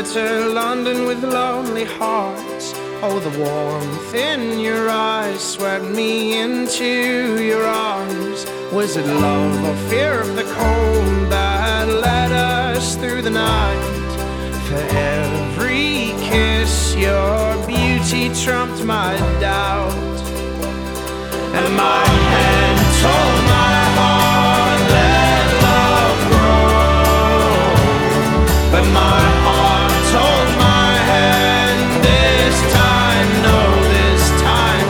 enter London with lonely hearts. Oh, the warmth in your eyes swept me into your arms. Was it love or fear of the cold that led us through the night? For every kiss, your beauty trumped my doubt. And my hand told my heart, let love grow. But my heart told my hand, this time no, this time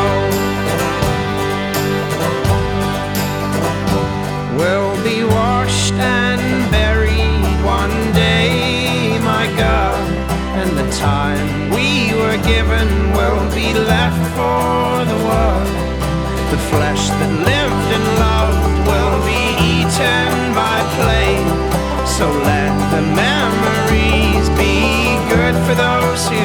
no. We'll be washed and buried one day, my God. And the time we were given will be left for the world. The flesh that lived and loved will be eaten by flame. So let the memories be good for those who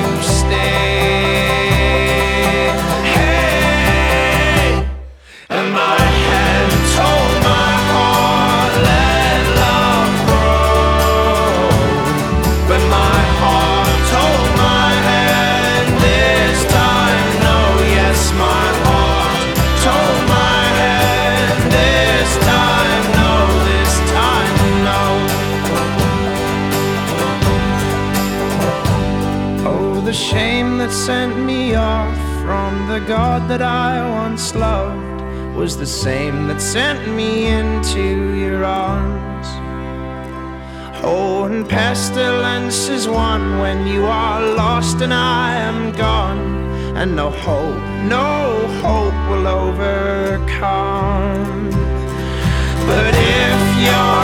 stay. Hey! And my hand told my heart, let love grow. But my heart told my hand, this time no, yes, my heart told my hand, this time no, this time no. Oh, the shame that sent me off from the God that I once loved was the same that sent me into your arms. Oh, and pestilence is one when you are lost and I am gone. And no hope will overcome. But if you're